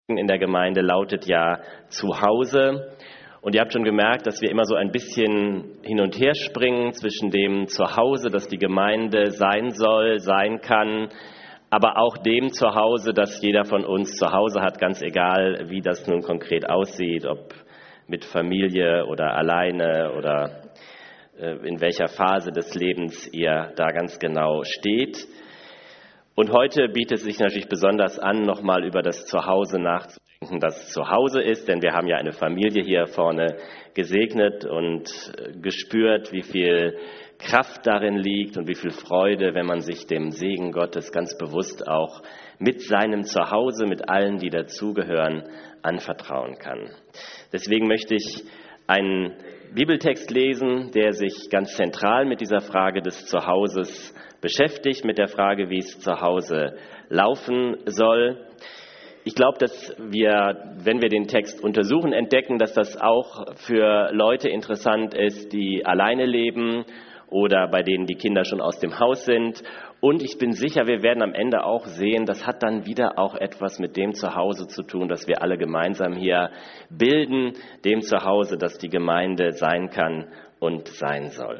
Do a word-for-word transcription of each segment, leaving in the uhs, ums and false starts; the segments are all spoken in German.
in der Gemeinde lautet ja Zuhause. Und ihr habt schon gemerkt, dass wir immer so ein bisschen hin und her springen zwischen dem Zuhause, das die Gemeinde sein soll, sein kann, aber auch dem Zuhause, das jeder von uns zu Hause hat, ganz egal, wie das nun konkret aussieht, ob mit Familie oder alleine oder in welcher Phase des Lebens ihr da ganz genau steht. Und heute bietet es sich natürlich besonders an, nochmal über das Zuhause nachzudenken, das Zuhause ist, denn wir haben ja eine Familie hier vorne gesegnet und gespürt, wie viel Kraft darin liegt und wie viel Freude, wenn man sich dem Segen Gottes ganz bewusst auch mit seinem Zuhause, mit allen, die dazugehören, anvertrauen kann. Deswegen möchte ich einen Bibeltext lesen, der sich ganz zentral mit dieser Frage des Zuhauses beschäftigt, mit der Frage, wie es zu Hause laufen soll. Ich glaube, dass wir, wenn wir den Text untersuchen, entdecken, dass das auch für Leute interessant ist, die alleine leben oder bei denen die Kinder schon aus dem Haus sind. Und ich bin sicher, wir werden am Ende auch sehen, das hat dann wieder auch etwas mit dem Zuhause zu tun, das wir alle gemeinsam hier bilden, dem Zuhause, das die Gemeinde sein kann und sein soll.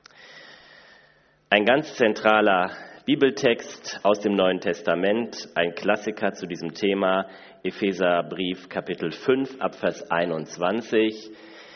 Ein ganz zentraler Bibeltext aus dem Neuen Testament, ein Klassiker zu diesem Thema, Epheserbrief Kapitel fünf, Abvers einundzwanzig.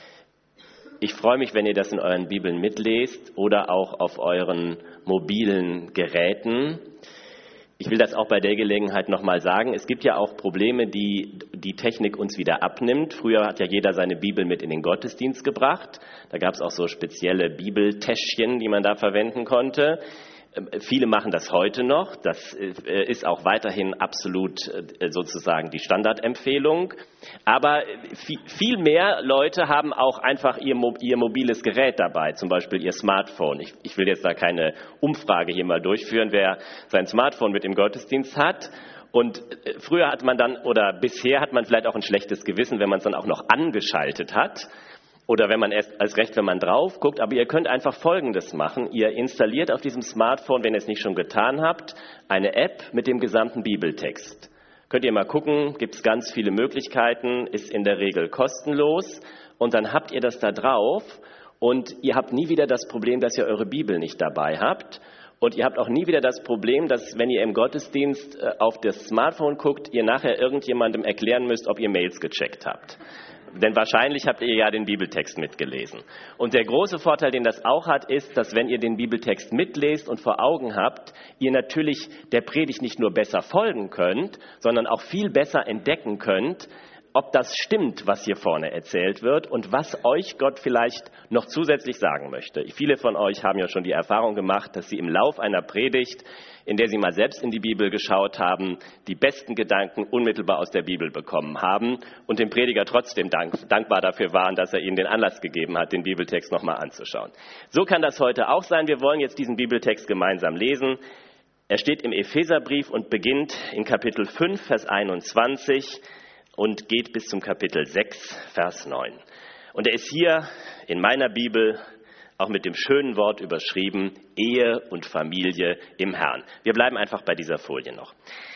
Ich freue mich, wenn ihr das in euren Bibeln mitlest oder auch auf euren mobilen Geräten. Ich will das auch bei der Gelegenheit nochmal sagen. Es gibt ja auch Probleme, die die Technik uns wieder abnimmt. Früher hat ja jeder seine Bibel mit in den Gottesdienst gebracht. Da gab es auch so spezielle Bibeltäschchen, die man da verwenden konnte. Viele machen das heute noch. Das ist auch weiterhin absolut sozusagen die Standardempfehlung. Aber viel mehr Leute haben auch einfach ihr, ihr mobiles Gerät dabei, zum Beispiel ihr Smartphone. Ich, ich will jetzt da keine Umfrage hier mal durchführen, wer sein Smartphone mit im Gottesdienst hat. Und früher hat man dann, oder bisher hat man vielleicht auch ein schlechtes Gewissen, wenn man es dann auch noch angeschaltet hat. Oder wenn man erst als recht, wenn man drauf guckt. Aber ihr könnt einfach Folgendes machen. Ihr installiert auf diesem Smartphone, wenn ihr es nicht schon getan habt, eine App mit dem gesamten Bibeltext. Könnt ihr mal gucken, gibt es ganz viele Möglichkeiten, ist in der Regel kostenlos. Und dann habt ihr das da drauf und ihr habt nie wieder das Problem, dass ihr eure Bibel nicht dabei habt. Und ihr habt auch nie wieder das Problem, dass, wenn ihr im Gottesdienst auf das Smartphone guckt, ihr nachher irgendjemandem erklären müsst, ob ihr Mails gecheckt habt. Denn wahrscheinlich habt ihr ja den Bibeltext mitgelesen. Und der große Vorteil, den das auch hat, ist, dass wenn ihr den Bibeltext mitlest und vor Augen habt, ihr natürlich der Predigt nicht nur besser folgen könnt, sondern auch viel besser entdecken könnt, ob das stimmt, was hier vorne erzählt wird und was euch Gott vielleicht noch zusätzlich sagen möchte. Viele von euch haben ja schon die Erfahrung gemacht, dass sie im Lauf einer Predigt, in der sie mal selbst in die Bibel geschaut haben, die besten Gedanken unmittelbar aus der Bibel bekommen haben und dem Prediger trotzdem dank, dankbar dafür waren, dass er ihnen den Anlass gegeben hat, den Bibeltext nochmal anzuschauen. So kann das heute auch sein. Wir wollen jetzt diesen Bibeltext gemeinsam lesen. Er steht im Epheserbrief und beginnt in Kapitel fünf, Vers einundzwanzig. Und geht bis zum Kapitel sechs, Vers neun. Und er ist hier in meiner Bibel auch mit dem schönen Wort überschrieben, Ehe und Familie im Herrn. Wir bleiben einfach bei dieser Folie noch.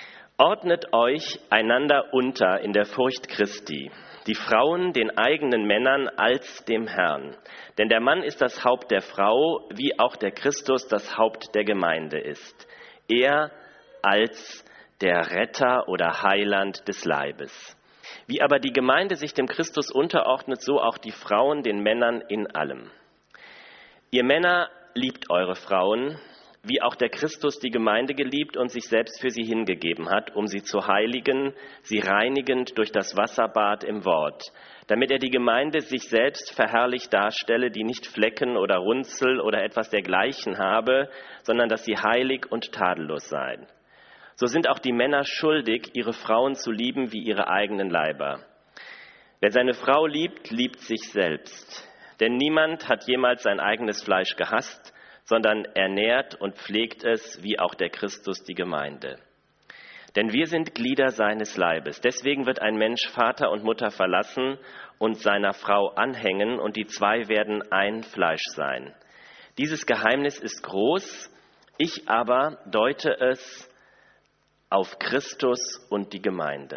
Ordnet euch einander unter in der Furcht Christi, die Frauen den eigenen Männern als dem Herrn. Denn der Mann ist das Haupt der Frau, wie auch der Christus das Haupt der Gemeinde ist. Er als der Retter oder Heiland des Leibes. Wie aber die Gemeinde sich dem Christus unterordnet, so auch die Frauen den Männern in allem. Ihr Männer liebt eure Frauen, wie auch der Christus die Gemeinde geliebt und sich selbst für sie hingegeben hat, um sie zu heiligen, sie reinigend durch das Wasserbad im Wort, damit er die Gemeinde sich selbst verherrlicht darstelle, die nicht Flecken oder Runzel oder etwas dergleichen habe, sondern dass sie heilig und tadellos seien. So sind auch die Männer schuldig, ihre Frauen zu lieben wie ihre eigenen Leiber. Wer seine Frau liebt, liebt sich selbst. Denn niemand hat jemals sein eigenes Fleisch gehasst, sondern ernährt und pflegt es, wie auch der Christus die Gemeinde. Denn wir sind Glieder seines Leibes. Deswegen wird ein Mensch Vater und Mutter verlassen und seiner Frau anhängen, und die zwei werden ein Fleisch sein. Dieses Geheimnis ist groß, ich aber deute es auf Christus und die Gemeinde.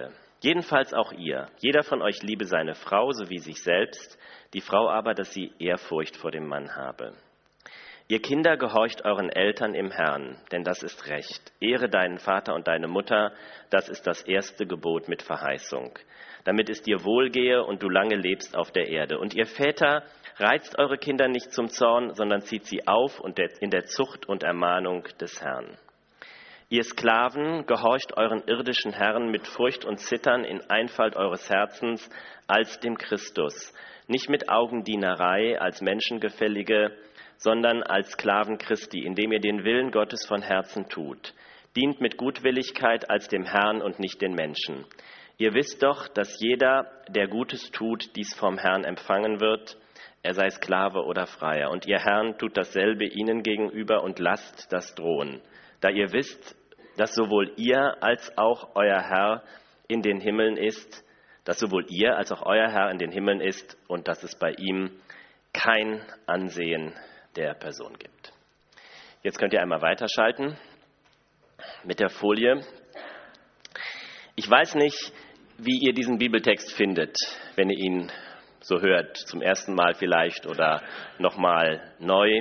Jedenfalls auch ihr. Jeder von euch liebe seine Frau, so wie sich selbst, die Frau aber, dass sie Ehrfurcht vor dem Mann habe. Ihr Kinder, gehorcht euren Eltern im Herrn, denn das ist Recht. Ehre deinen Vater und deine Mutter, das ist das erste Gebot mit Verheißung, damit es dir wohlgehe und du lange lebst auf der Erde. Und ihr Väter, reizt eure Kinder nicht zum Zorn, sondern zieht sie auf und in der Zucht und Ermahnung des Herrn. Ihr Sklaven, gehorcht euren irdischen Herren mit Furcht und Zittern in Einfalt eures Herzens als dem Christus, nicht mit Augendienerei als Menschengefällige, sondern als Sklaven Christi, indem ihr den Willen Gottes von Herzen tut. Dient mit Gutwilligkeit als dem Herrn und nicht den Menschen. Ihr wisst doch, dass jeder, der Gutes tut, dies vom Herrn empfangen wird, er sei Sklave oder Freier. Und ihr Herrn tut dasselbe ihnen gegenüber und lasst das drohen, da ihr wisst, dass sowohl ihr als auch euer Herr in den Himmeln ist, dass sowohl ihr als auch euer Herr in den Himmeln ist und dass es bei ihm kein Ansehen der Person gibt. Jetzt könnt ihr einmal weiterschalten mit der Folie. Ich weiß nicht, wie ihr diesen Bibeltext findet, wenn ihr ihn so hört, zum ersten Mal vielleicht oder nochmal neu.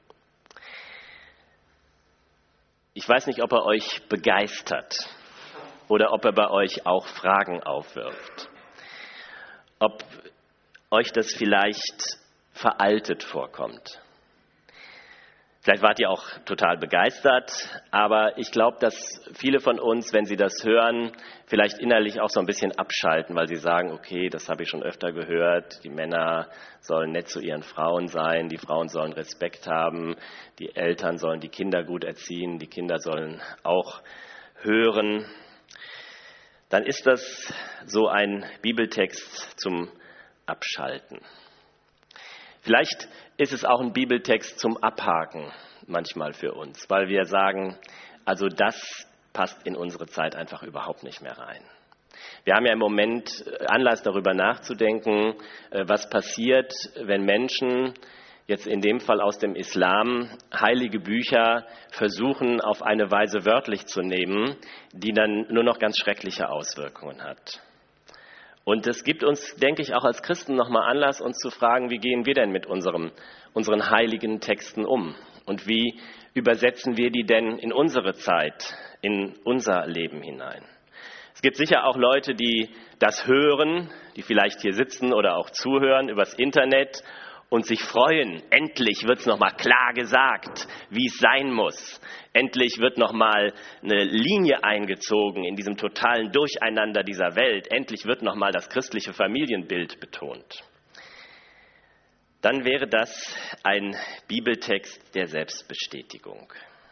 Ich weiß nicht, ob er euch begeistert oder ob er bei euch auch Fragen aufwirft. Ob euch das vielleicht veraltet vorkommt. Vielleicht wart ihr auch total begeistert, aber ich glaube, dass viele von uns, wenn sie das hören, vielleicht innerlich auch so ein bisschen abschalten, weil sie sagen, okay, das habe ich schon öfter gehört, die Männer sollen nett zu ihren Frauen sein, die Frauen sollen Respekt haben, die Eltern sollen die Kinder gut erziehen, die Kinder sollen auch hören. Dann ist das so ein Bibeltext zum Abschalten. Vielleicht ist es auch ein Bibeltext zum Abhaken manchmal für uns, weil wir sagen, also das passt in unsere Zeit einfach überhaupt nicht mehr rein. Wir haben ja im Moment Anlass darüber nachzudenken, was passiert, wenn Menschen, jetzt in dem Fall aus dem Islam, heilige Bücher versuchen auf eine Weise wörtlich zu nehmen, die dann nur noch ganz schreckliche Auswirkungen hat. Und es gibt uns, denke ich, auch als Christen nochmal Anlass, uns zu fragen, wie gehen wir denn mit unserem, unseren heiligen Texten um? Und wie übersetzen wir die denn in unsere Zeit, in unser Leben hinein? Es gibt sicher auch Leute, die das hören, die vielleicht hier sitzen oder auch zuhören übers Internet und sich freuen. Endlich wird es nochmal klar gesagt, wie es sein muss. Endlich wird nochmal eine Linie eingezogen in diesem totalen Durcheinander dieser Welt. Endlich wird nochmal das christliche Familienbild betont. Dann wäre das ein Bibeltext der Selbstbestätigung.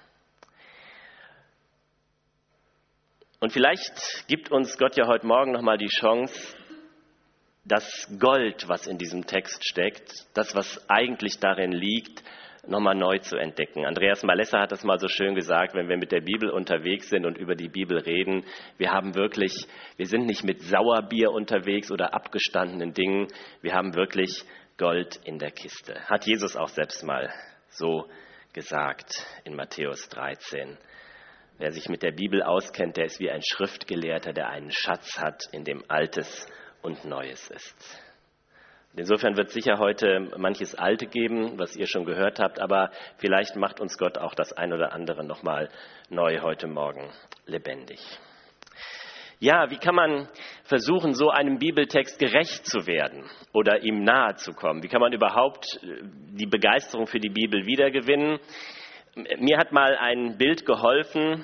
Und vielleicht gibt uns Gott ja heute Morgen nochmal die Chance, das Gold, was in diesem Text steckt, das, was eigentlich darin liegt, nochmal neu zu entdecken. Andreas Malessa hat das mal so schön gesagt, wenn wir mit der Bibel unterwegs sind und über die Bibel reden, wir haben wirklich, wir sind nicht mit Sauerbier unterwegs oder abgestandenen Dingen, wir haben wirklich Gold in der Kiste. Hat Jesus auch selbst mal so gesagt in Matthäus dreizehn. Wer sich mit der Bibel auskennt, der ist wie ein Schriftgelehrter, der einen Schatz hat, in dem Altes und Neues ist. Insofern wird es sicher heute manches Alte geben, was ihr schon gehört habt, aber vielleicht macht uns Gott auch das ein oder andere nochmal neu heute Morgen lebendig. Ja, wie kann man versuchen, so einem Bibeltext gerecht zu werden oder ihm nahe zu kommen? Wie kann man überhaupt die Begeisterung für die Bibel wiedergewinnen? Mir hat mal ein Bild geholfen,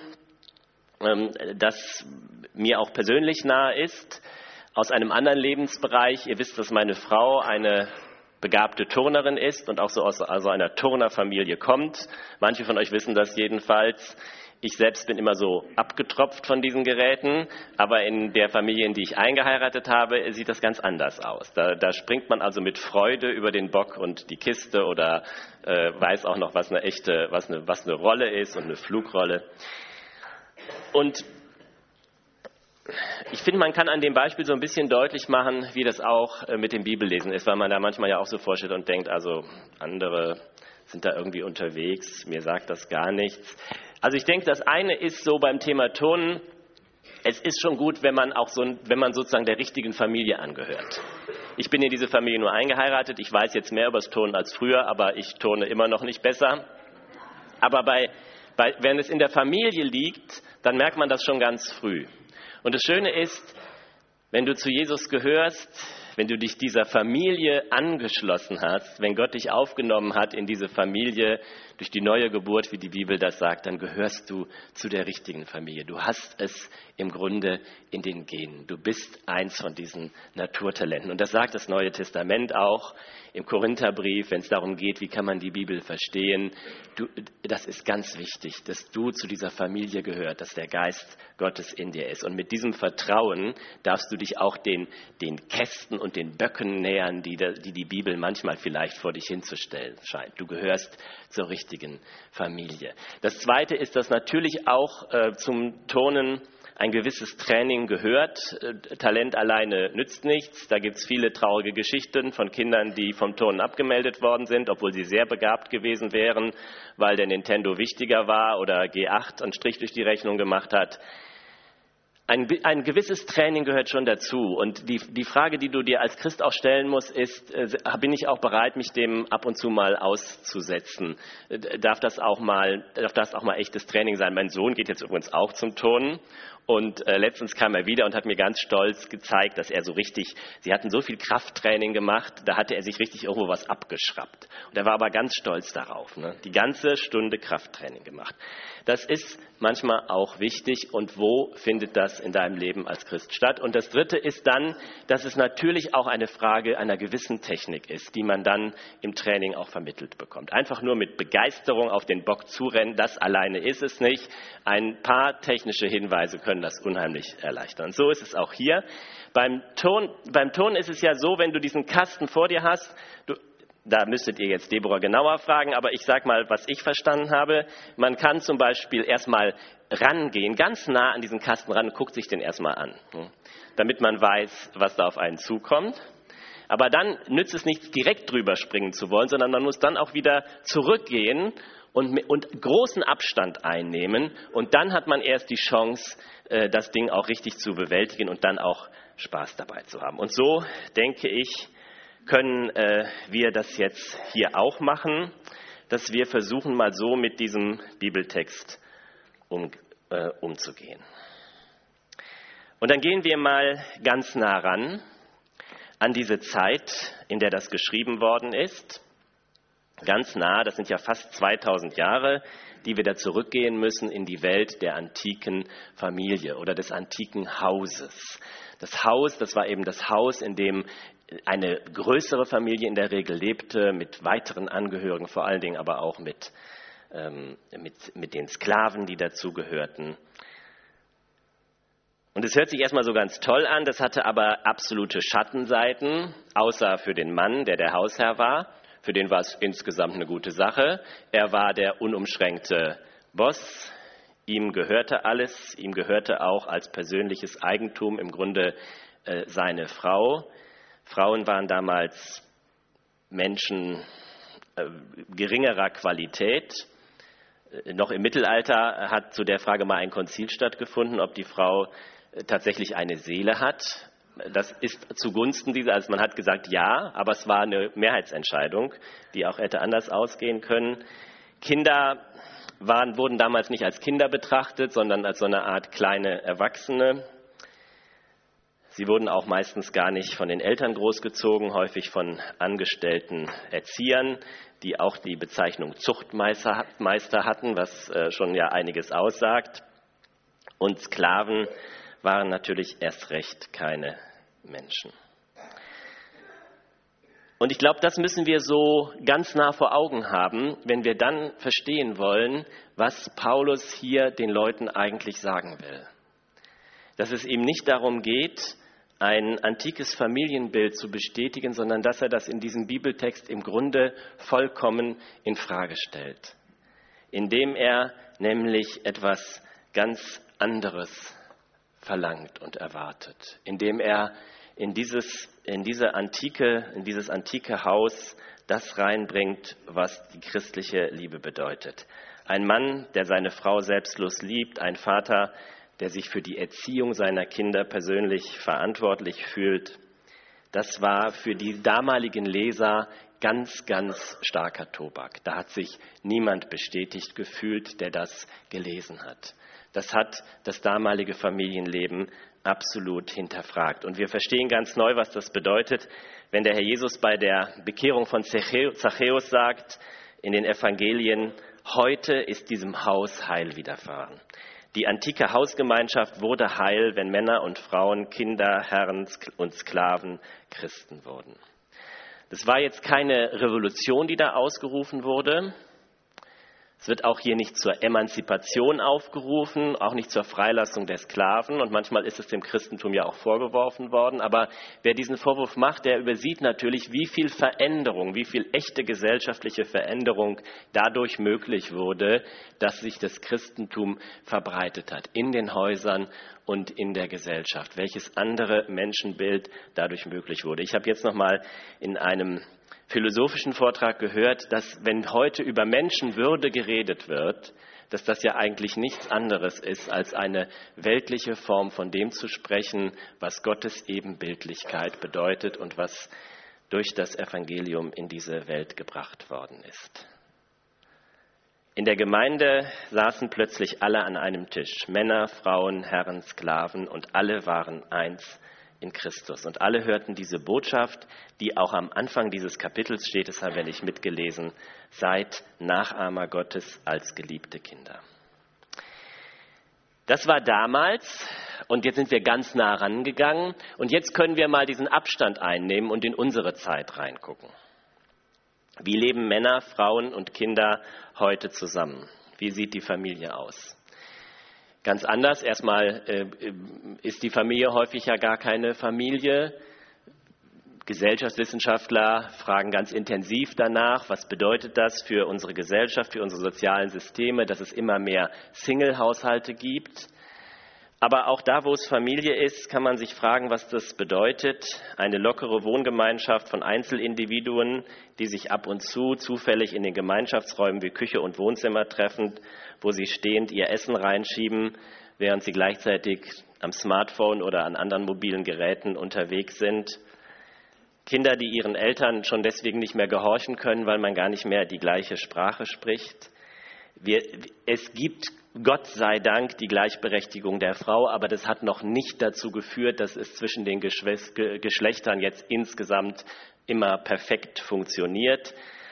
das mir auch persönlich nahe ist, aus einem anderen Lebensbereich. Ihr wisst, dass meine Frau eine begabte Turnerin ist und auch so aus also einer Turnerfamilie kommt. Manche von euch wissen das jedenfalls. Ich selbst bin immer so abgetropft von diesen Geräten, aber in der Familie, in die ich eingeheiratet habe, sieht das ganz anders aus. Da, da springt man also mit Freude über den Bock und die Kiste oder äh, weiß auch noch, was eine echte, was eine, was eine Rolle ist und eine Flugrolle. Und ich finde, man kann an dem Beispiel so ein bisschen deutlich machen, wie das auch mit dem Bibellesen ist, weil man da manchmal ja auch so vorstellt und denkt, also andere sind da irgendwie unterwegs, mir sagt das gar nichts. Also ich denke, das eine ist so beim Thema Turnen, es ist schon gut, wenn man auch so, wenn man sozusagen der richtigen Familie angehört. Ich bin in diese Familie nur eingeheiratet. Ich weiß jetzt mehr über das Turnen als früher, aber ich turne immer noch nicht besser. Aber bei, bei, wenn es in der Familie liegt, dann merkt man das schon ganz früh. Und das Schöne ist, wenn du zu Jesus gehörst, wenn du dich dieser Familie angeschlossen hast, wenn Gott dich aufgenommen hat in diese Familie durch die neue Geburt, wie die Bibel das sagt, dann gehörst du zu der richtigen Familie. Du hast es im Grunde in den Genen. Du bist eins von diesen Naturtalenten. Und das sagt das Neue Testament auch im Korintherbrief, wenn es darum geht, wie kann man die Bibel verstehen. Du, das ist ganz wichtig, dass du zu dieser Familie gehörst, dass der Geist Gottes in dir ist. Und mit diesem Vertrauen darfst du dich auch den, den Kästen und den Böcken nähern, die, die die Bibel manchmal vielleicht vor dich hinzustellen scheint. Du gehörst zur richtigen Familie. Das Zweite ist, dass natürlich auch äh, zum Turnen ein gewisses Training gehört. Talent alleine nützt nichts. Da gibt es viele traurige Geschichten von Kindern, die vom Turnen abgemeldet worden sind, obwohl sie sehr begabt gewesen wären, weil der Nintendo wichtiger war oder G acht einen Strich durch die Rechnung gemacht hat. Ein, ein gewisses Training gehört schon dazu. Und die, die Frage, die du dir als Christ auch stellen musst, ist, äh, bin ich auch bereit, mich dem ab und zu mal auszusetzen? Äh, darf das auch mal, darf das auch mal echtes Training sein? Mein Sohn geht jetzt übrigens auch zum Turnen. Und äh, letztens kam er wieder und hat mir ganz stolz gezeigt, dass er so richtig, sie hatten so viel Krafttraining gemacht, da hatte er sich richtig irgendwo was abgeschraubt. Und er war aber ganz stolz darauf, ne? Die ganze Stunde Krafttraining gemacht. Das ist manchmal auch wichtig. Und wo findet das in deinem Leben als Christ statt? Und das Dritte ist dann, dass es natürlich auch eine Frage einer gewissen Technik ist, die man dann im Training auch vermittelt bekommt. Einfach nur mit Begeisterung auf den Bock zurennen, das alleine ist es nicht. Ein paar technische Hinweise können das unheimlich erleichtern. Und so ist es auch hier. Beim Ton, beim Ton ist es ja so, wenn du diesen Kasten vor dir hast, du, da müsstet ihr jetzt Deborah genauer fragen, aber ich sage mal, was ich verstanden habe. Man kann zum Beispiel erstmal rangehen, ganz nah an diesen Kasten ran, guckt sich den erstmal an, damit man weiß, was da auf einen zukommt. Aber dann nützt es nichts, direkt drüber springen zu wollen, sondern man muss dann auch wieder zurückgehen und, und großen Abstand einnehmen. Und dann hat man erst die Chance, das Ding auch richtig zu bewältigen und dann auch Spaß dabei zu haben. Und so, denke ich, können äh, wir das jetzt hier auch machen, dass wir versuchen, mal so mit diesem Bibeltext um, äh, umzugehen. Und dann gehen wir mal ganz nah ran an diese Zeit, in der das geschrieben worden ist. Ganz nah, das sind ja fast zweitausend Jahre, die wir da zurückgehen müssen in die Welt der antiken Familie oder des antiken Hauses. Das Haus, das war eben das Haus, in dem eine größere Familie in der Regel lebte, mit weiteren Angehörigen, vor allen Dingen aber auch mit, ähm, mit, mit den Sklaven, die dazugehörten. Und es hört sich erstmal so ganz toll an, das hatte aber absolute Schattenseiten, außer für den Mann, der der Hausherr war. Für den war es insgesamt eine gute Sache. Er war der unumschränkte Boss. Ihm gehörte alles. Ihm gehörte auch als persönliches Eigentum im Grunde äh, seine Frau. Frauen waren damals Menschen äh, geringerer Qualität. Äh, noch im Mittelalter hat zu der Frage mal ein Konzil stattgefunden, ob die Frau äh, tatsächlich eine Seele hat. Das ist zugunsten dieser, also man hat gesagt ja, aber es war eine Mehrheitsentscheidung, die auch hätte anders ausgehen können. Kinder waren, wurden damals nicht als Kinder betrachtet, sondern als so eine Art kleine Erwachsene. Sie wurden auch meistens gar nicht von den Eltern großgezogen, häufig von angestellten Erziehern, die auch die Bezeichnung Zuchtmeister hatten, was schon ja einiges aussagt. Und Sklaven waren natürlich erst recht keine Menschen. Und ich glaube, das müssen wir so ganz nah vor Augen haben, wenn wir dann verstehen wollen, was Paulus hier den Leuten eigentlich sagen will. Dass es ihm nicht darum geht, ein antikes Familienbild zu bestätigen, sondern dass er das in diesem Bibeltext im Grunde vollkommen in Frage stellt. Indem er nämlich etwas ganz anderes verlangt und erwartet, indem er in dieses, in diese antike, in dieses antike Haus das reinbringt, was die christliche Liebe bedeutet. Ein Mann, der seine Frau selbstlos liebt, ein Vater, der sich für die Erziehung seiner Kinder persönlich verantwortlich fühlt. Das war für die damaligen Leser ganz, ganz starker Tobak. Da hat sich niemand bestätigt gefühlt, der das gelesen hat. Das hat das damalige Familienleben absolut hinterfragt. Und wir verstehen ganz neu, was das bedeutet, wenn der Herr Jesus bei der Bekehrung von Zachäus sagt in den Evangelien: Heute ist diesem Haus Heil widerfahren. Die antike Hausgemeinschaft wurde heil, wenn Männer und Frauen, Kinder, Herren und Sklaven Christen wurden. Das war jetzt keine Revolution, die da ausgerufen wurde. Es wird auch hier nicht zur Emanzipation aufgerufen, auch nicht zur Freilassung der Sklaven. Und manchmal ist es dem Christentum ja auch vorgeworfen worden. Aber wer diesen Vorwurf macht, der übersieht natürlich, wie viel Veränderung, wie viel echte gesellschaftliche Veränderung dadurch möglich wurde, dass sich das Christentum verbreitet hat in den Häusern und in der Gesellschaft. Welches andere Menschenbild dadurch möglich wurde. Ich habe jetzt noch mal in einem philosophischen Vortrag gehört, dass wenn heute über Menschenwürde geredet wird, dass das ja eigentlich nichts anderes ist, als eine weltliche Form von dem zu sprechen, was Gottes Ebenbildlichkeit bedeutet und was durch das Evangelium in diese Welt gebracht worden ist. In der Gemeinde saßen plötzlich alle an einem Tisch, Männer, Frauen, Herren, Sklaven, und alle waren eins in Christus. Und alle hörten diese Botschaft, die auch am Anfang dieses Kapitels steht, das haben wir nicht mitgelesen: Seid Nachahmer Gottes als geliebte Kinder. Das war damals, und jetzt sind wir ganz nah rangegangen, und jetzt können wir mal diesen Abstand einnehmen und in unsere Zeit reingucken. Wie leben Männer, Frauen und Kinder heute zusammen? Wie sieht die Familie aus? Ganz anders. Erstmal äh, ist die Familie häufig ja gar keine Familie. Gesellschaftswissenschaftler fragen ganz intensiv danach, was bedeutet das für unsere Gesellschaft, für unsere sozialen Systeme, dass es immer mehr Single-Haushalte gibt. Aber auch da, wo es Familie ist, kann man sich fragen, was das bedeutet. Eine lockere Wohngemeinschaft von Einzelindividuen, die sich ab und zu zufällig in den Gemeinschaftsräumen wie Küche und Wohnzimmer treffen, wo sie stehend ihr Essen reinschieben, während sie gleichzeitig am Smartphone oder an anderen mobilen Geräten unterwegs sind. Kinder, die ihren Eltern schon deswegen nicht mehr gehorchen können, weil man gar nicht mehr die gleiche Sprache spricht. Wir, es gibt, Gott sei Dank, die Gleichberechtigung der Frau, aber das hat noch nicht dazu geführt, dass es zwischen den Geschlechtern jetzt insgesamt immer perfekt funktioniert.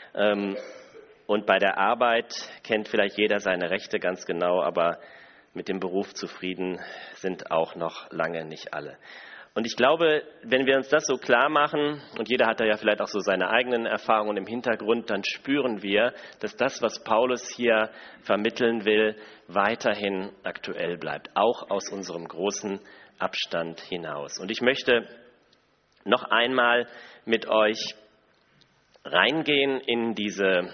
Und bei der Arbeit kennt vielleicht jeder seine Rechte ganz genau, aber mit dem Beruf zufrieden sind auch noch lange nicht alle. Und ich glaube, wenn wir uns das so klar machen, und jeder hat da ja vielleicht auch so seine eigenen Erfahrungen im Hintergrund, dann spüren wir, dass das, was Paulus hier vermitteln will, weiterhin aktuell bleibt, auch aus unserem großen Abstand hinaus. Und ich möchte noch einmal mit euch reingehen in diese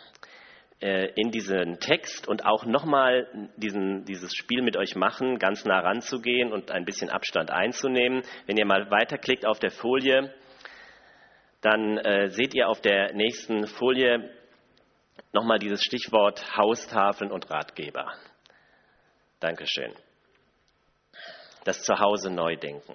in diesen Text und auch nochmal diesen, dieses Spiel mit euch machen, ganz nah ranzugehen und ein bisschen Abstand einzunehmen. Wenn ihr mal weiterklickt auf der Folie, dann äh, seht ihr auf der nächsten Folie nochmal dieses Stichwort Haustafeln und Ratgeber. Dankeschön. Das Zuhause neu denken.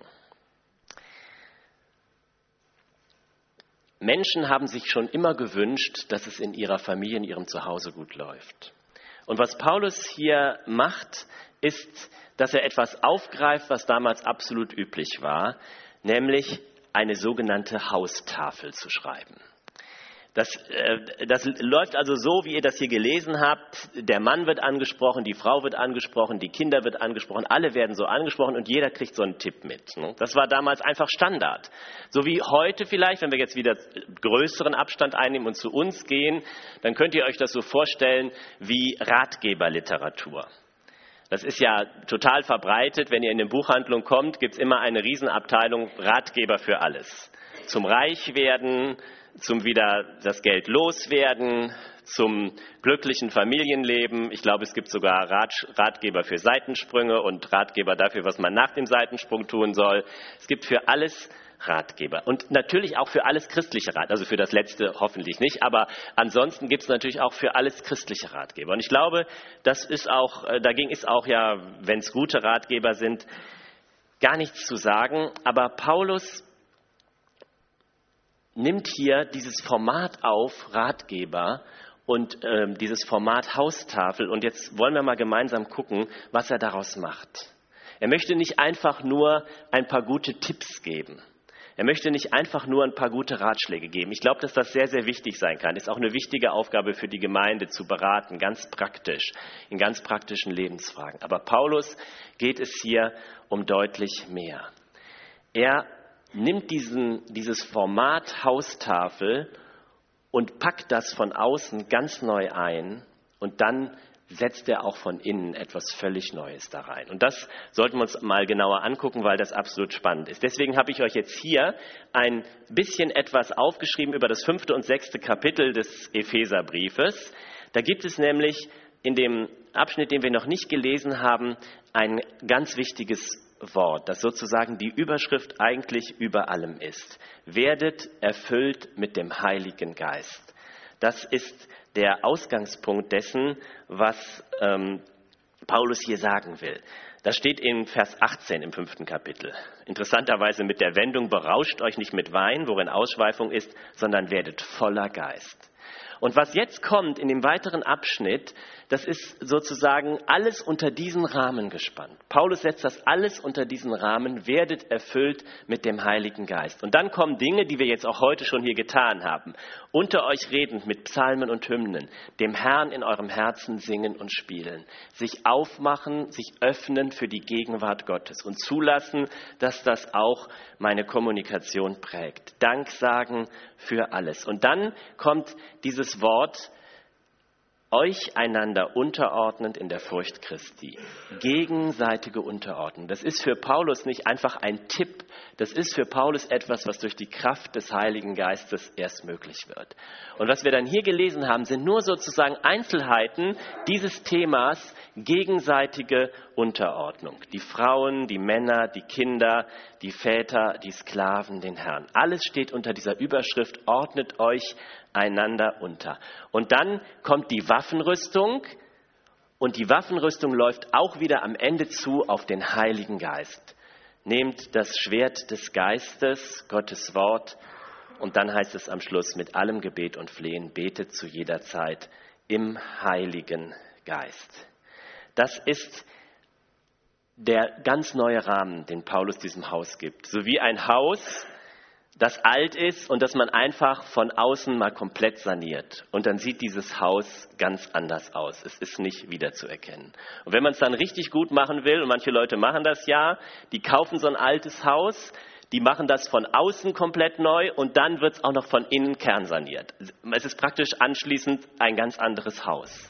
Menschen haben sich schon immer gewünscht, dass es in ihrer Familie, in ihrem Zuhause gut läuft. Und was Paulus hier macht, ist, dass er etwas aufgreift, was damals absolut üblich war, nämlich eine sogenannte Haustafel zu schreiben. Das, äh, das läuft also so, wie ihr das hier gelesen habt. Der Mann wird angesprochen, die Frau wird angesprochen, die Kinder wird angesprochen, alle werden so angesprochen und jeder kriegt so einen Tipp mit. Ne? Das war damals einfach Standard. So wie heute vielleicht, wenn wir jetzt wieder größeren Abstand einnehmen und zu uns gehen, dann könnt ihr euch das so vorstellen wie Ratgeberliteratur. Das ist ja total verbreitet. Wenn ihr in eine Buchhandlung kommt, gibt es immer eine Riesenabteilung Ratgeber für alles. Zum Reichwerden, zum wieder das Geld loswerden, zum glücklichen Familienleben. Ich glaube, es gibt sogar Rat, Ratgeber für Seitensprünge und Ratgeber dafür, was man nach dem Seitensprung tun soll. Es gibt für alles Ratgeber. Und natürlich auch für alles christliche Rat, also für das letzte hoffentlich nicht, aber ansonsten gibt es natürlich auch für alles christliche Ratgeber. Und ich glaube, das ist auch, dagegen ist auch ja, wenn es gute Ratgeber sind, gar nichts zu sagen. Aber Paulus nimmt hier dieses Format auf, Ratgeber, und ähm, dieses Format Haustafel. Und jetzt wollen wir mal gemeinsam gucken, was er daraus macht. Er möchte nicht einfach nur ein paar gute Tipps geben. Er möchte nicht einfach nur ein paar gute Ratschläge geben. Ich glaube, dass das sehr, sehr wichtig sein kann. Ist auch eine wichtige Aufgabe für die Gemeinde, zu beraten, ganz praktisch, in ganz praktischen Lebensfragen. Aber Paulus geht es hier um deutlich mehr. Er nimmt diesen, dieses Format Haustafel und packt das von außen ganz neu ein und dann setzt er auch von innen etwas völlig Neues da rein. Und das sollten wir uns mal genauer angucken, weil das absolut spannend ist. Deswegen habe ich euch jetzt hier ein bisschen etwas aufgeschrieben über das fünfte und sechste Kapitel des Epheserbriefes. Da gibt es nämlich in dem Abschnitt, den wir noch nicht gelesen haben, ein ganz wichtiges Wort, das sozusagen die Überschrift eigentlich über allem ist. Werdet erfüllt mit dem Heiligen Geist. Das ist der Ausgangspunkt dessen, was ähm, Paulus hier sagen will. Das steht in Vers achtzehn im fünften Kapitel. Interessanterweise mit der Wendung, berauscht euch nicht mit Wein, worin Ausschweifung ist, sondern werdet voller Geist. Und was jetzt kommt in dem weiteren Abschnitt, das ist sozusagen alles unter diesen Rahmen gespannt. Paulus setzt das alles unter diesen Rahmen, werdet erfüllt mit dem Heiligen Geist. Und dann kommen Dinge, die wir jetzt auch heute schon hier getan haben. Unter euch redend mit Psalmen und Hymnen, dem Herrn in eurem Herzen singen und spielen. Sich aufmachen, sich öffnen für die Gegenwart Gottes und zulassen, dass das auch meine Kommunikation prägt. Dank sagen für alles. Und dann kommt dieses Wort, euch einander unterordnend in der Furcht Christi. Gegenseitige Unterordnung. Das ist für Paulus nicht einfach ein Tipp. Das ist für Paulus etwas, was durch die Kraft des Heiligen Geistes erst möglich wird. Und was wir dann hier gelesen haben, sind nur sozusagen Einzelheiten dieses Themas gegenseitige Unterordnung. Die Frauen, die Männer, die Kinder, die Väter, die Sklaven, den Herrn. Alles steht unter dieser Überschrift, ordnet euch einander unter. Und dann kommt die Waffenrüstung und die Waffenrüstung läuft auch wieder am Ende zu auf den Heiligen Geist. Nehmt das Schwert des Geistes, Gottes Wort, und dann heißt es am Schluss, mit allem Gebet und Flehen betet zu jeder Zeit im Heiligen Geist. Das ist der ganz neue Rahmen, den Paulus diesem Haus gibt. So wie ein Haus, das alt ist und das man einfach von außen mal komplett saniert. Und dann sieht dieses Haus ganz anders aus. Es ist nicht wiederzuerkennen. Und wenn man es dann richtig gut machen will, und manche Leute machen das ja, die kaufen so ein altes Haus, die machen das von außen komplett neu und dann wird es auch noch von innen kernsaniert. Es ist praktisch anschließend ein ganz anderes Haus.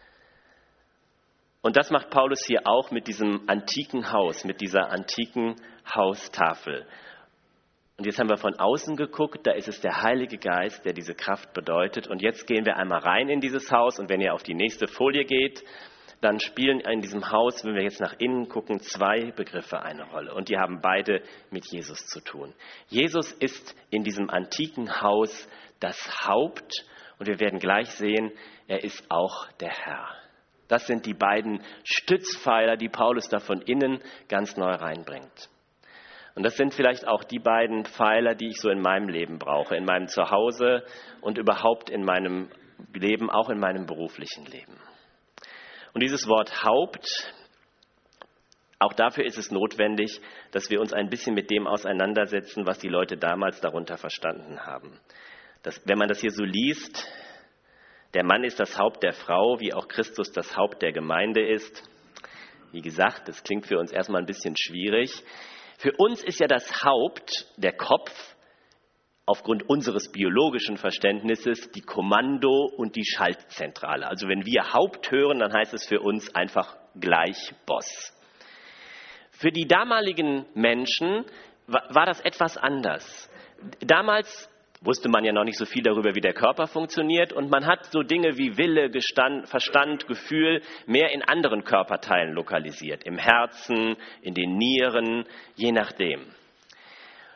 Und das macht Paulus hier auch mit diesem antiken Haus, mit dieser antiken Haustafel. Und jetzt haben wir von außen geguckt, da ist es der Heilige Geist, der diese Kraft bedeutet. Und jetzt gehen wir einmal rein in dieses Haus. Und wenn ihr auf die nächste Folie geht, dann spielen in diesem Haus, wenn wir jetzt nach innen gucken, zwei Begriffe eine Rolle. Und die haben beide mit Jesus zu tun. Jesus ist in diesem antiken Haus das Haupt. Und wir werden gleich sehen, er ist auch der Herr. Das sind die beiden Stützpfeiler, die Paulus da von innen ganz neu reinbringt. Und das sind vielleicht auch die beiden Pfeiler, die ich so in meinem Leben brauche, in meinem Zuhause und überhaupt in meinem Leben, auch in meinem beruflichen Leben. Und dieses Wort Haupt, auch dafür ist es notwendig, dass wir uns ein bisschen mit dem auseinandersetzen, was die Leute damals darunter verstanden haben. Das, wenn man das hier so liest, der Mann ist das Haupt der Frau, wie auch Christus das Haupt der Gemeinde ist. Wie gesagt, das klingt für uns erstmal ein bisschen schwierig. Für uns ist ja das Haupt, der Kopf, aufgrund unseres biologischen Verständnisses die Kommando- und die Schaltzentrale. Also wenn wir Haupt hören, dann heißt es für uns einfach gleich Boss. Für die damaligen Menschen war das etwas anders. Damals wusste man ja noch nicht so viel darüber, wie der Körper funktioniert. Und man hat so Dinge wie Wille, Gestand, Verstand, Gefühl mehr in anderen Körperteilen lokalisiert. Im Herzen, in den Nieren, je nachdem.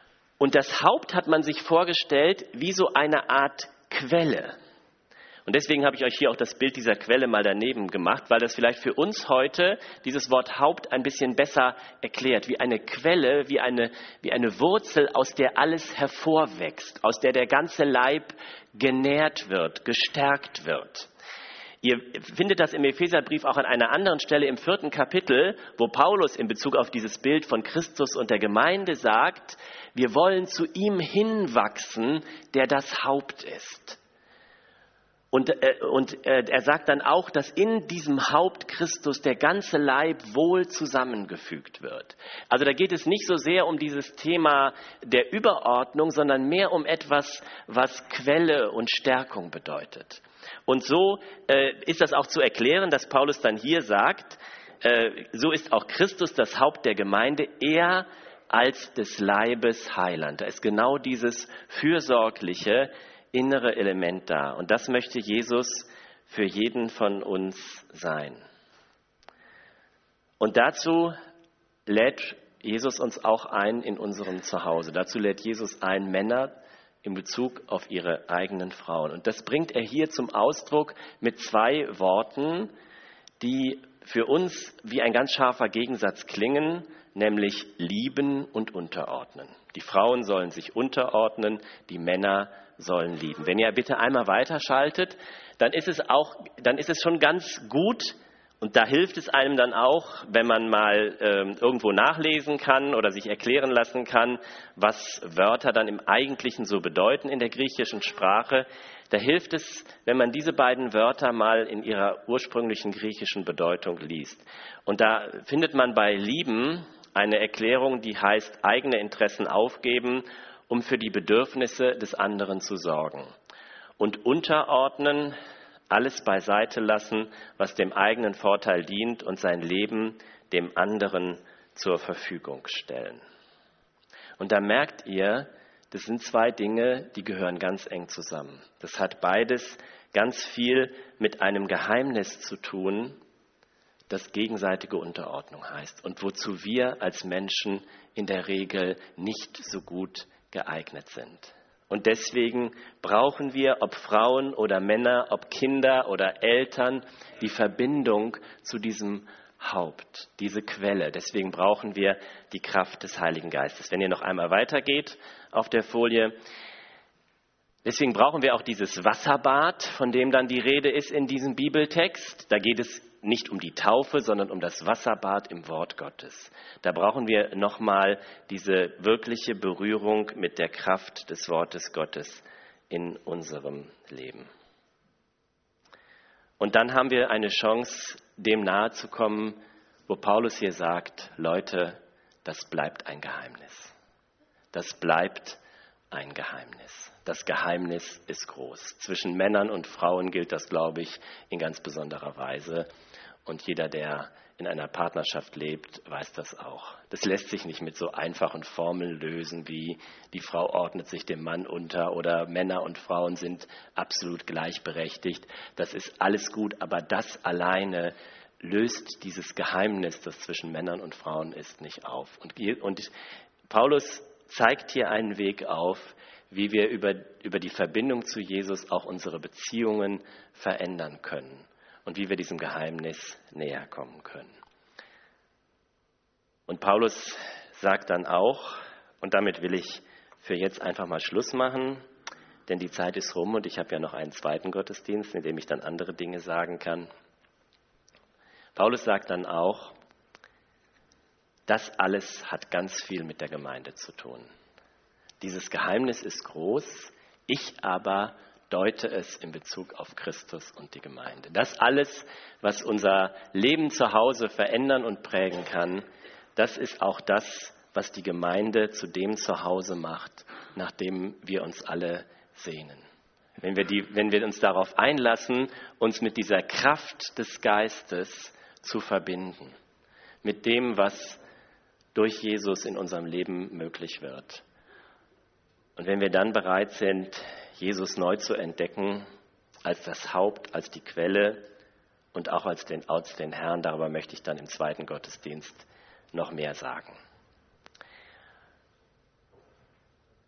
Und das Haupt hat man sich vorgestellt wie so eine Art Quelle. Und deswegen habe ich euch hier auch das Bild dieser Quelle mal daneben gemacht, weil das vielleicht für uns heute dieses Wort Haupt ein bisschen besser erklärt. Wie eine Quelle, wie eine, wie eine Wurzel, aus der alles hervorwächst, aus der der ganze Leib genährt wird, gestärkt wird. Ihr findet das im Epheserbrief auch an einer anderen Stelle im vierten Kapitel, wo Paulus in Bezug auf dieses Bild von Christus und der Gemeinde sagt, wir wollen zu ihm hinwachsen, der das Haupt ist. Und, äh, und äh, er sagt dann auch, dass in diesem Haupt Christus der ganze Leib wohl zusammengefügt wird. Also da geht es nicht so sehr um dieses Thema der Überordnung, sondern mehr um etwas, was Quelle und Stärkung bedeutet. Und so äh, ist das auch zu erklären, dass Paulus dann hier sagt, äh, so ist auch Christus das Haupt der Gemeinde, er als des Leibes Heiland. Da ist genau dieses fürsorgliche, innere Element da. Und das möchte Jesus für jeden von uns sein. Und dazu lädt Jesus uns auch ein in unserem Zuhause. Dazu lädt Jesus ein, Männer in Bezug auf ihre eigenen Frauen. Und das bringt er hier zum Ausdruck mit zwei Worten, die für uns wie ein ganz scharfer Gegensatz klingen, nämlich lieben und unterordnen. Die Frauen sollen sich unterordnen, die Männer sollen lieben. Wenn ihr bitte einmal weiterschaltet, dann ist es auch, dann ist es schon ganz gut und da hilft es einem dann auch, wenn man mal ähm, irgendwo nachlesen kann oder sich erklären lassen kann, was Wörter dann im Eigentlichen so bedeuten in der griechischen Sprache. Da hilft es, wenn man diese beiden Wörter mal in ihrer ursprünglichen griechischen Bedeutung liest. Und da findet man bei lieben eine Erklärung, die heißt eigene Interessen aufgeben, um für die Bedürfnisse des anderen zu sorgen. Und unterordnen, alles beiseite lassen, was dem eigenen Vorteil dient und sein Leben dem anderen zur Verfügung stellen. Und da merkt ihr, das sind zwei Dinge, die gehören ganz eng zusammen. Das hat beides ganz viel mit einem Geheimnis zu tun, das gegenseitige Unterordnung heißt und wozu wir als Menschen in der Regel nicht so gut geeignet sind. Und deswegen brauchen wir, ob Frauen oder Männer, ob Kinder oder Eltern, die Verbindung zu diesem Haupt, diese Quelle. Deswegen brauchen wir die Kraft des Heiligen Geistes. Wenn ihr noch einmal weitergeht auf der Folie. Deswegen brauchen wir auch dieses Wasserbad, von dem dann die Rede ist in diesem Bibeltext. Da geht es nicht um die Taufe, sondern um das Wasserbad im Wort Gottes. Da brauchen wir nochmal diese wirkliche Berührung mit der Kraft des Wortes Gottes in unserem Leben. Und dann haben wir eine Chance, dem nahe zu kommen, wo Paulus hier sagt, Leute, das bleibt ein Geheimnis. Das bleibt ein Geheimnis. Das Geheimnis ist groß. Zwischen Männern und Frauen gilt das, glaube ich, in ganz besonderer Weise. Und jeder, der in einer Partnerschaft lebt, weiß das auch. Das lässt sich nicht mit so einfachen Formeln lösen, wie die Frau ordnet sich dem Mann unter oder Männer und Frauen sind absolut gleichberechtigt. Das ist alles gut, aber das alleine löst dieses Geheimnis, das zwischen Männern und Frauen ist, nicht auf. Und, und Paulus zeigt hier einen Weg auf, wie wir über, über die Verbindung zu Jesus auch unsere Beziehungen verändern können und wie wir diesem Geheimnis näher kommen können. Und Paulus sagt dann auch, und damit will ich für jetzt einfach mal Schluss machen, denn die Zeit ist rum und ich habe ja noch einen zweiten Gottesdienst, in dem ich dann andere Dinge sagen kann. Paulus sagt dann auch, das alles hat ganz viel mit der Gemeinde zu tun. Dieses Geheimnis ist groß, ich aber deute es in Bezug auf Christus und die Gemeinde. Das alles, was unser Leben zu Hause verändern und prägen kann, das ist auch das, was die Gemeinde zu dem Zuhause macht, nach dem wir uns alle sehnen. Wenn wir, die, wenn wir uns darauf einlassen, uns mit dieser Kraft des Geistes zu verbinden, mit dem, was durch Jesus in unserem Leben möglich wird. Und wenn wir dann bereit sind, Jesus neu zu entdecken, als das Haupt, als die Quelle und auch als den, als den Herrn, darüber möchte ich dann im zweiten Gottesdienst noch mehr sagen.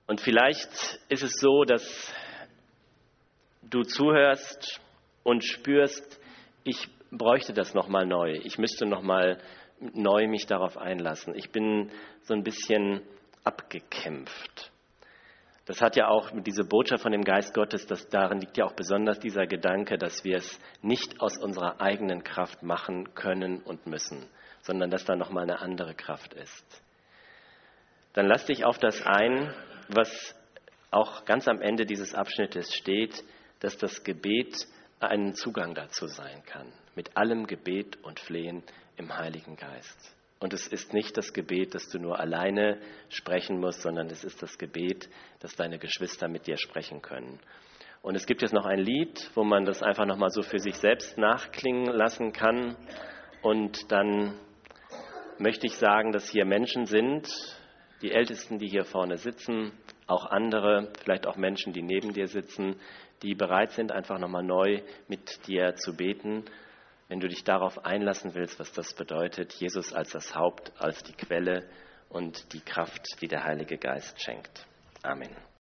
Und vielleicht ist es so, dass du zuhörst und spürst, ich bräuchte das nochmal neu. Ich müsste nochmal neu mich darauf einlassen. Ich bin so ein bisschen abgekämpft. Das hat ja auch mit dieser Botschaft von dem Geist Gottes, dass darin liegt ja auch besonders dieser Gedanke, dass wir es nicht aus unserer eigenen Kraft machen können und müssen, sondern dass da nochmal eine andere Kraft ist. Dann lass dich auf das ein, was auch ganz am Ende dieses Abschnittes steht, dass das Gebet einen Zugang dazu sein kann. Mit allem Gebet und Flehen im Heiligen Geist. Und es ist nicht das Gebet, das du nur alleine sprechen musst, sondern es ist das Gebet, dass deine Geschwister mit dir sprechen können. Und es gibt jetzt noch ein Lied, wo man das einfach nochmal so für sich selbst nachklingen lassen kann. Und dann möchte ich sagen, dass hier Menschen sind, die Ältesten, die hier vorne sitzen, auch andere, vielleicht auch Menschen, die neben dir sitzen, die bereit sind, einfach nochmal neu mit dir zu beten. Wenn du dich darauf einlassen willst, was das bedeutet, Jesus als das Haupt, als die Quelle und die Kraft, die der Heilige Geist schenkt. Amen.